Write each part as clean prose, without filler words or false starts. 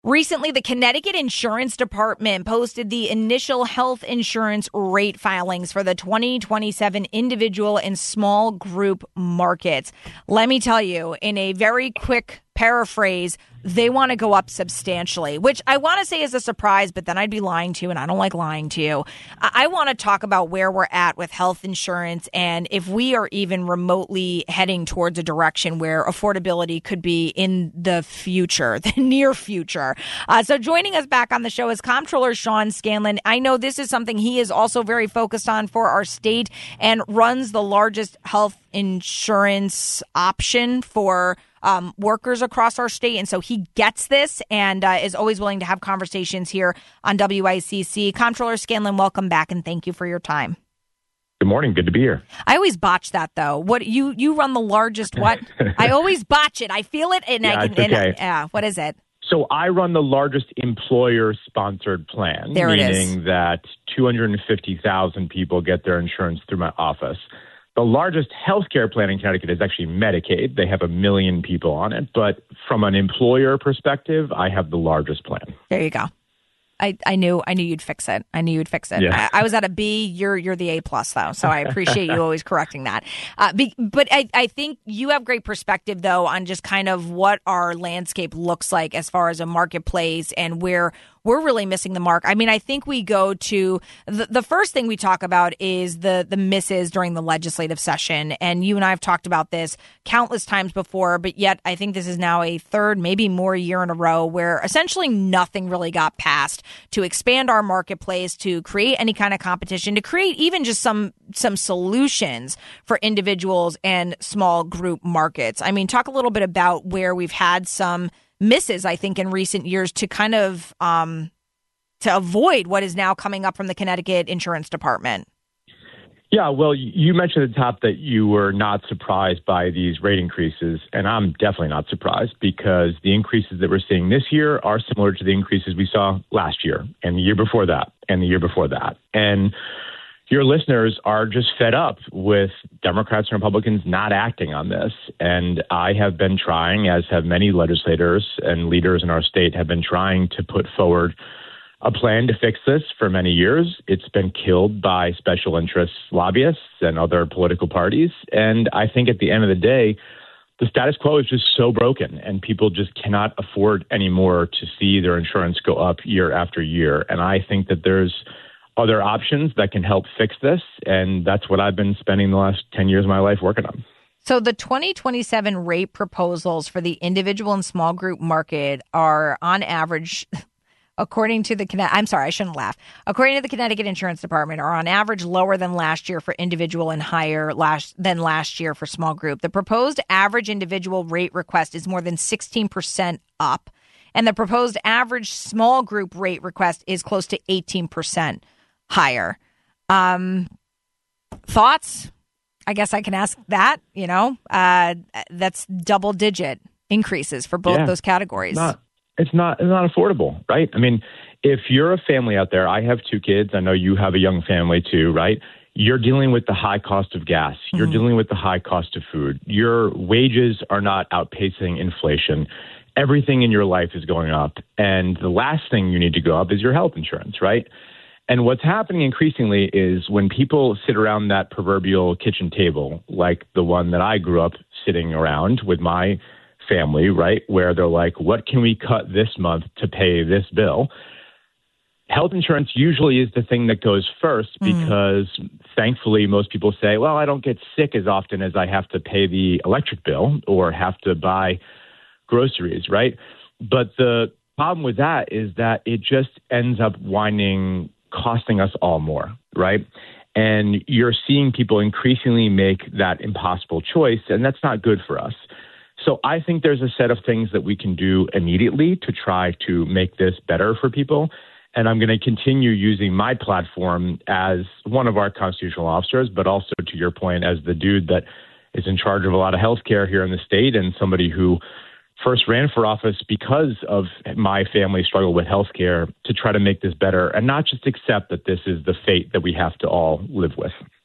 Recently, the Connecticut Insurance Department posted the initial health insurance rate filings for the 2027 individual and small group markets. Let me tell you, in a very quick paraphrase, they want to go up substantially, which I want to say is a surprise, but then I'd be lying to you, and I don't like lying to you. I want to talk about where we're at with health insurance and if we are even remotely heading towards a direction where affordability could be in the future, the near future. So joining us back on the show is Comptroller Sean Scanlon. I know this is something he is also very focused on for our state and runs the largest health insurance option for workers across our state. And so he gets this and is always willing to have conversations here on WICC. Comptroller Scanlon, welcome back and thank you for your time. Good morning. Good to be here. I always botch that, though. What you run the largest what? I always botch it. I feel it. And yeah, okay. What is it? So I run the largest employer-sponsored plan, there it is. Meaning that 250,000 people get their insurance through my office. The largest healthcare plan in Connecticut is actually Medicaid. They have 1 million people on it. But from an employer perspective, I have the largest plan. There you go. I knew you'd fix it. Yeah. I was at a B. You're the A plus though, so I appreciate you always correcting that. But I think you have great perspective though on just kind of what our landscape looks like as far as a marketplace and where we're really missing the mark. I mean, I think we go to the first thing we talk about is the misses during the legislative session. And you and I have talked about this countless times before, but yet I think this is now a third, maybe more year in a row where essentially nothing really got passed to expand our marketplace, to create any kind of competition, to create even just some solutions for individuals and small group markets. I mean, talk a little bit about where we've had some misses, I think, in recent years to kind of to avoid what is now coming up from the Connecticut Insurance Department. Yeah, well, you mentioned at the top that you were not surprised by these rate increases, and I'm definitely not surprised because the increases that we're seeing this year are similar to the increases we saw last year and the year before that and the year before that. And your listeners are just fed up with Democrats and Republicans not acting on this. And I have been trying, as have many legislators and leaders in our state, have been trying to put forward a plan to fix this for many years. It's been killed by special interests, lobbyists, and other political parties. And I think at the end of the day, the status quo is just so broken and people just cannot afford anymore to see their insurance go up year after year. And I think that there's other options that can help fix this. And that's what I've been spending the last 10 years of my life working on. So the 2027 rate proposals for the individual and small group market are on average, according to the Connecticut Insurance Department, are on average lower than last year for individual and higher than last year for small group. The proposed average individual rate request is more than 16% up, and the proposed average small group rate request is close to 18% higher. Thoughts? I guess I can ask that, that's double digit increases for both those categories. It's not affordable, right? I mean, if you're a family out there, I have 2 kids. I know you have a young family too, right? You're dealing with the high cost of gas. You're dealing with the high cost of food. Your wages are not outpacing inflation. Everything in your life is going up. And the last thing you need to go up is your health insurance, right? And what's happening increasingly is when people sit around that proverbial kitchen table, like the one that I grew up sitting around with my family, right, where they're like, what can we cut this month to pay this bill? Health insurance usually is the thing that goes first because thankfully most people say, well, I don't get sick as often as I have to pay the electric bill or have to buy groceries, right? But the problem with that is that it just ends up costing us all more, right? And you're seeing people increasingly make that impossible choice, and that's not good for us. So I think there's a set of things that we can do immediately to try to make this better for people. And I'm going to continue using my platform as one of our constitutional officers, but also, to your point, as the dude that is in charge of a lot of healthcare here in the state and somebody who first ran for office because of my family struggle with healthcare to try to make this better and not just accept that this is the fate that we have to all live with.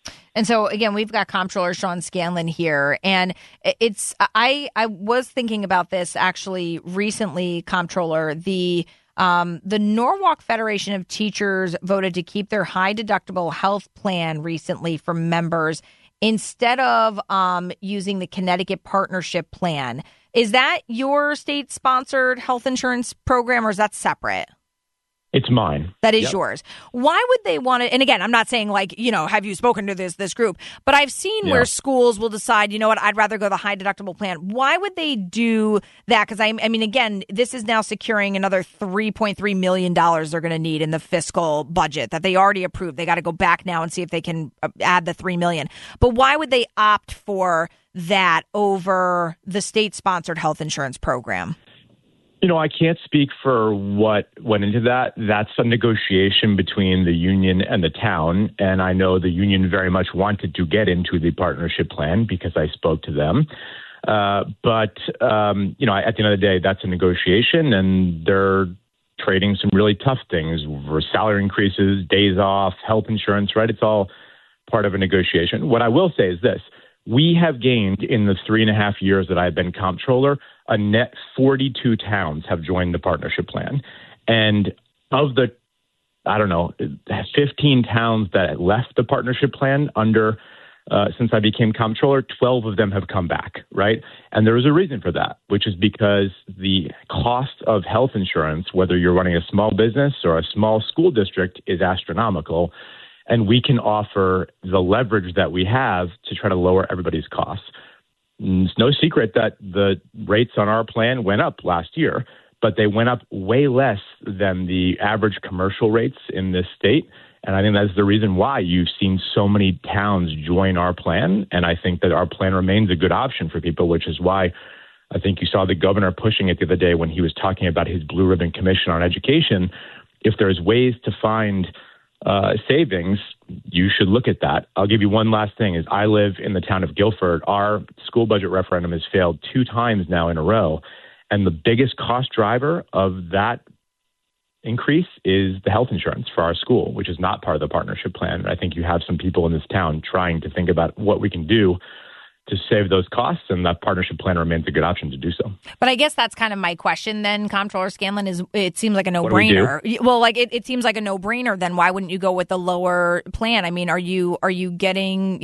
And so, again, we've got Comptroller Sean Scanlon here. And I was thinking about this actually recently, Comptroller. The Norwalk Federation of Teachers voted to keep their high deductible health plan recently for members instead of using the Connecticut Partnership Plan. Is that your state-sponsored health insurance program, or is that separate? It's mine. That is yours. Why would they want to? And again, I'm not saying have you spoken to this group? But I've seen where schools will decide, you know what, I'd rather go the high deductible plan. Why would they do that? Because I mean, again, this is now securing another $3.3 million they're going to need in the fiscal budget that they already approved. They got to go back now and see if they can add the $3 million. But why would they opt for that over the state-sponsored health insurance program? I can't speak for what went into that. That's a negotiation between the union and the town. And I know the union very much wanted to get into the partnership plan because I spoke to them. But at the end of the day, that's a negotiation, and they're trading some really tough things for salary increases, days off, health insurance, right? It's all part of a negotiation. What I will say is this. We have gained in the 3.5 years that I've been comptroller, a net 42 towns have joined the partnership plan. And of the, 15 towns that left the partnership plan since I became comptroller, 12 of them have come back, right? And there is a reason for that, which is because the cost of health insurance, whether you're running a small business or a small school district, is astronomical. And we can offer the leverage that we have to try to lower everybody's costs. It's no secret that the rates on our plan went up last year, but they went up way less than the average commercial rates in this state. And I think that's the reason why you've seen so many towns join our plan. And I think that our plan remains a good option for people, which is why I think you saw the governor pushing it the other day when he was talking about his Blue Ribbon Commission on Education. If there's ways to find savings, you should look at that. I'll give you one last thing is I live in the town of Guilford. Our school budget referendum has failed 2 times now in a row. And the biggest cost driver of that increase is the health insurance for our school, which is not part of the partnership plan. I think you have some people in this town trying to think about what we can do to save those costs, and that partnership plan remains a good option to do so. But I guess that's kind of my question then, Comptroller Scanlon, is it seems like a no-brainer. Well, it seems like a no-brainer, then why wouldn't you go with the lower plan? I mean, are you getting,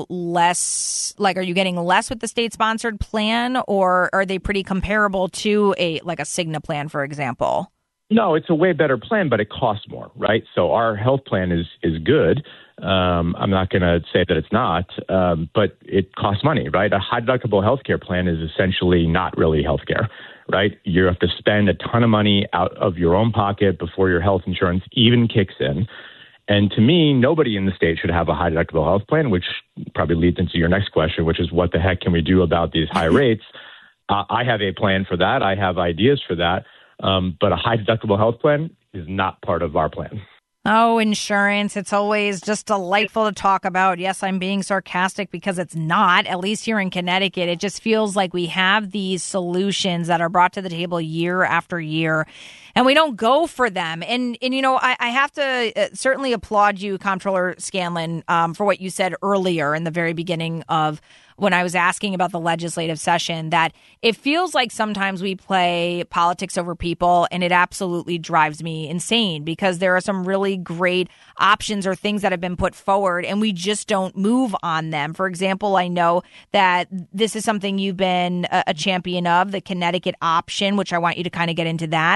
less, are you getting less with the state-sponsored plan, or are they pretty comparable to a Cigna plan, for example? No, it's a way better plan, but it costs more, right? So our health plan is good. I'm not going to say that it's not, but it costs money, right? A high deductible healthcare plan is essentially not really healthcare, right? You have to spend a ton of money out of your own pocket before your health insurance even kicks in. And to me, nobody in the state should have a high deductible health plan, which probably leads into your next question, which is what the heck can we do about these high rates? I have a plan for that. I have ideas for that. But a high deductible health plan is not part of our plan. Oh, insurance. It's always just delightful to talk about. Yes, I'm being sarcastic because it's not, at least here in Connecticut. It just feels like we have these solutions that are brought to the table year after year, and we don't go for them. And I have to certainly applaud you, Comptroller Scanlon, for what you said earlier in the very beginning of when I was asking about the legislative session, that it feels like sometimes we play politics over people, and it absolutely drives me insane because there are some really great options or things that have been put forward and we just don't move on them. For example, I know that this is something you've been a champion of, the Connecticut option, which I want you to kind of get into that.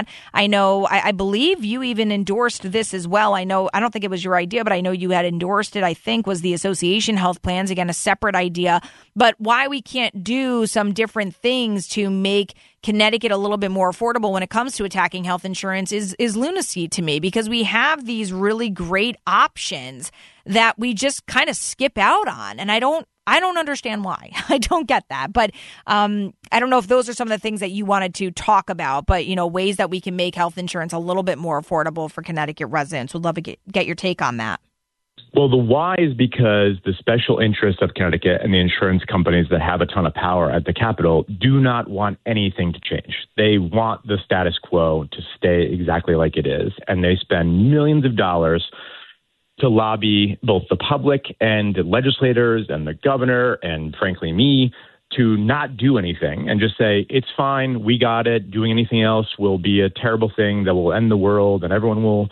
I believe you even endorsed this as well. I don't think it was your idea, but I know you had endorsed it, I think was the association health plans, again, a separate idea. But why we can't do some different things to make Connecticut a little bit more affordable when it comes to attacking health insurance is lunacy to me, because we have these really great options that we just kind of skip out on. And I don't understand why. I don't get that. But I don't know if those are some of the things that you wanted to talk about, but, ways that we can make health insurance a little bit more affordable for Connecticut residents. Would love to get your take on that. Well, the why is because the special interests of Connecticut and the insurance companies that have a ton of power at the Capitol do not want anything to change. They want the status quo to stay exactly like it is. And they spend millions of dollars to lobby both the public and the legislators and the governor and, frankly, me to not do anything and just say, it's fine, we got it. Doing anything else will be a terrible thing that will end the world and everyone will,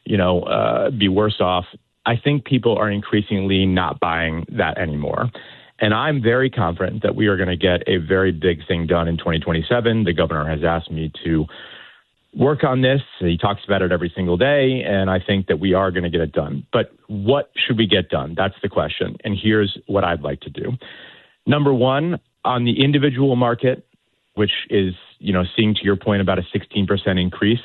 be worse off. I think people are increasingly not buying that anymore. And I'm very confident that we are going to get a very big thing done in 2027. The governor has asked me to work on this. He talks about it every single day, and I think that we are going to get it done. But what should we get done? That's the question. And here's what I'd like to do. Number one, on the individual market, which is, seeing to your point about a 16% increase,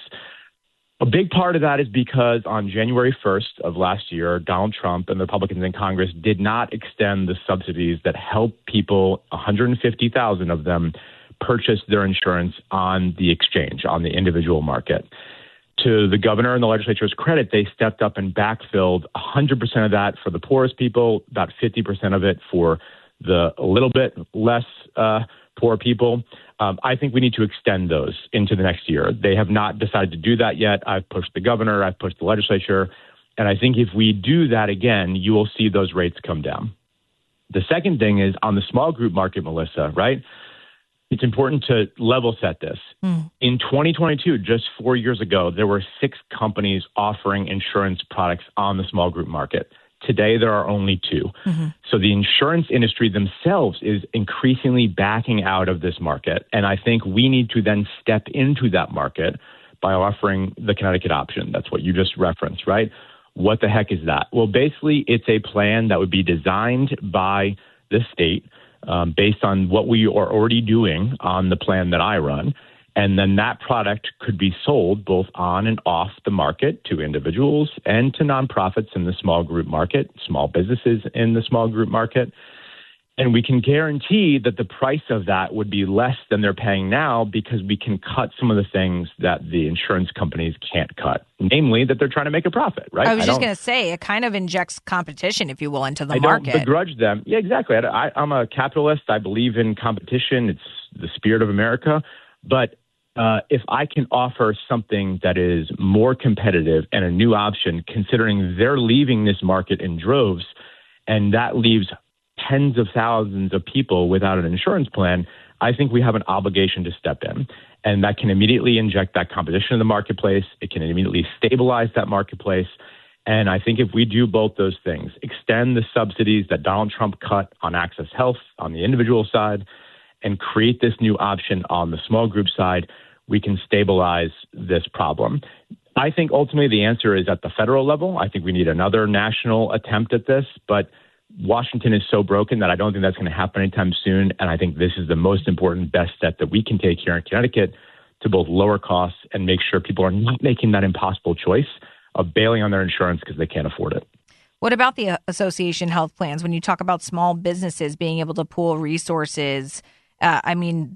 a big part of that is because on January 1st of last year, Donald Trump and the Republicans in Congress did not extend the subsidies that help people, 150,000 of them, purchase their insurance on the exchange, on the individual market. To the governor and the legislature's credit, they stepped up and backfilled 100% of that for the poorest people, about 50% of it for the a little bit less poor people. I think we need to extend those into the next year. They have not decided to do that yet. I've pushed the governor, I've pushed the legislature, and I think if we do that again, you will see those rates come down. The second thing is on the small group market, Melissa, right? It's important to level set this. In 2022, just 4 years ago, there were 6 companies offering insurance products on the small group market. Today, there are only 2. So the insurance industry themselves is increasingly backing out of this market. And I think we need to then step into that market by offering the Connecticut option. That's what you just referenced, right? What the heck is that? Well, basically, it's a plan that would be designed by the state based on what we are already doing on the plan that I run. And then that product could be sold both on and off the market to individuals and to nonprofits in the small group market, small businesses in the small group market. And we can guarantee that the price of that would be less than they're paying now because we can cut some of the things that the insurance companies can't cut, namely that they're trying to make a profit, right? I was just going to say, it kind of injects competition, if you will, into the market. I don't begrudge them. Yeah, exactly. I'm a capitalist. I believe in competition. It's the spirit of America. But if I can offer something that is more competitive and a new option, considering they're leaving this market in droves, and that leaves tens of thousands of people without an insurance plan, I think we have an obligation to step in. And that can immediately inject that competition in the marketplace. It can immediately stabilize that marketplace. And I think if we do both those things, extend the subsidies that Donald Trump cut on Access Health on the individual side and create this new option on the small group side, we can stabilize this problem. I think ultimately the answer is at the federal level. I think we need another national attempt at this, but Washington is so broken that I don't think that's going to happen anytime soon. And I think this is the most important, best step that we can take here in Connecticut to both lower costs and make sure people are not making that impossible choice of bailing on their insurance because they can't afford it. What about the association health plans? When you talk about small businesses being able to pool resources, I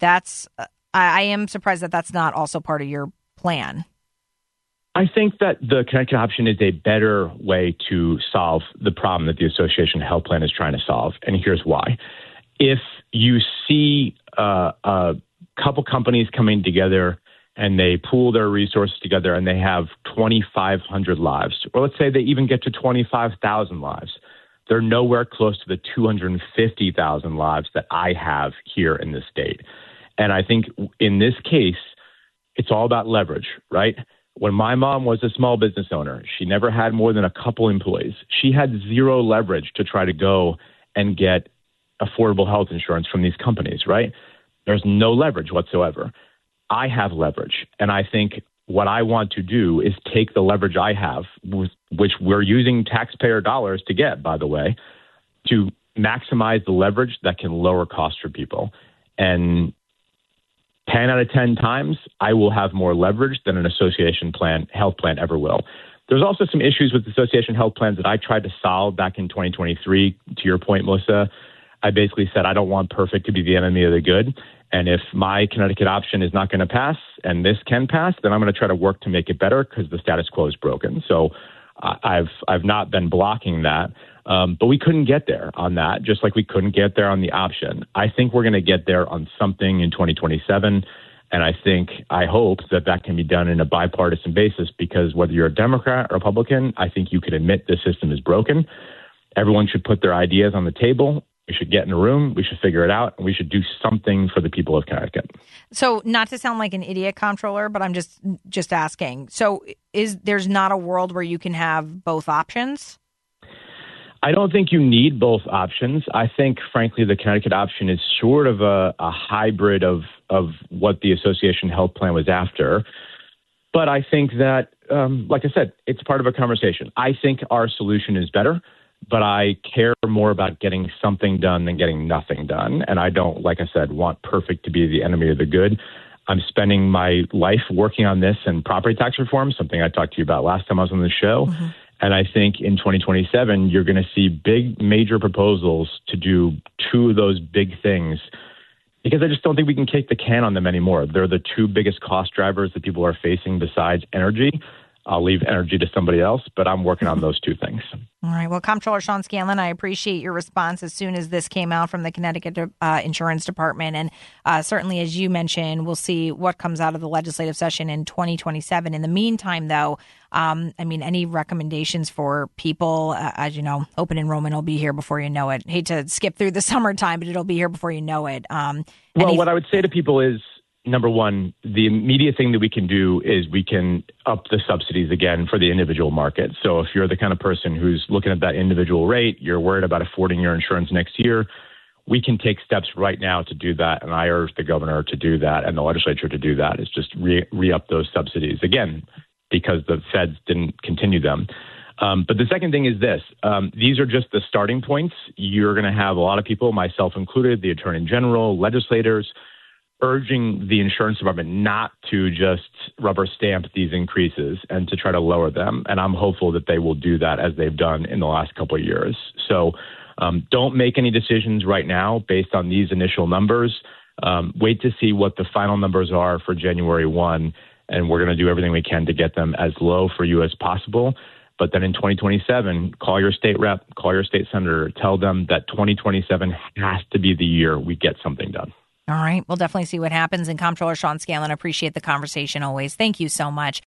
am surprised that that's not also part of your plan. I think that the Connecticut option is a better way to solve the problem that the association health plan is trying to solve. And here's why. If you see a couple companies coming together and they pool their resources together and they have 2,500 lives, or let's say they even get to 25,000 lives, they're nowhere close to the 250,000 lives that I have here in the state. And I think in this case, it's all about leverage, right? When my mom was a small business owner, she never had more than a couple employees. She had zero leverage to try to go and get affordable health insurance from these companies, right? There's no leverage whatsoever. I have leverage. And I think what I want to do is take the leverage I have, which we're using taxpayer dollars to get, by the way, to maximize the leverage that can lower costs for people. And 10 out of 10 times, I will have more leverage than an association health plan ever will. There's also some issues with association health plans that I tried to solve back in 2023. To your point, Melissa, I basically said I don't want perfect to be the enemy of the good. And if my Connecticut option is not going to pass and this can pass, then I'm going to try to work to make it better because the status quo is broken. So I've not been blocking that. But we couldn't get there on that, just like we couldn't get there on the option. I think we're going to get there on something in 2027. And I hope that can be done in a bipartisan basis, because whether you're a Democrat or Republican, I think you can admit the system is broken. Everyone should put their ideas on the table. We should get in a room. We should figure it out. And we should do something for the people of Connecticut. So not to sound like an idiot comptroller, but I'm just asking. So there's not a world where you can have both options? I don't think you need both options. I think, frankly, the Connecticut option is sort of a hybrid of what the association health plan was after. But I think that, like I said, it's part of a conversation. I think our solution is better, but I care more about getting something done than getting nothing done. And I don't, like I said, want perfect to be the enemy of the good. I'm spending my life working on this and property tax reform, something I talked to you about last time I was on the show. Mm-hmm. And I think in 2027, you're going to see big, major proposals to do two of those big things, because I just don't think we can kick the can on them anymore. They're the two biggest cost drivers that people are facing besides energy. I'll leave energy to somebody else, but I'm working on those two things. All right. Well, Comptroller Sean Scanlon, I appreciate your response as soon as this came out from the Connecticut Insurance Department. And certainly, as you mentioned, we'll see what comes out of the legislative session in 2027. In the meantime, though, any recommendations for people, as you know, open enrollment will be here before you know it. Hate to skip through the summertime, but it'll be here before you know it. What I would say to people is, number one, the immediate thing that we can do is we can up the subsidies again for the individual market. So if you're the kind of person who's looking at that individual rate, you're worried about affording your insurance next year, we can take steps right now to do that. And I urge the governor to do that and the legislature to do that, is just re-up those subsidies again, because the feds didn't continue them. But the second thing is this. These are just the starting points. You're going to have a lot of people, myself included, the attorney general, legislators, urging the insurance department not to just rubber stamp these increases and to try to lower them. And I'm hopeful that they will do that as they've done in the last couple of years. So don't make any decisions right now based on these initial numbers. Wait to see what the final numbers are for January 1, and we're going to do everything we can to get them as low for you as possible. But then in 2027, call your state rep, call your state senator, tell them that 2027 has to be the year we get something done. All right. We'll definitely see what happens. And Comptroller Sean Scanlon, appreciate the conversation always. Thank you so much.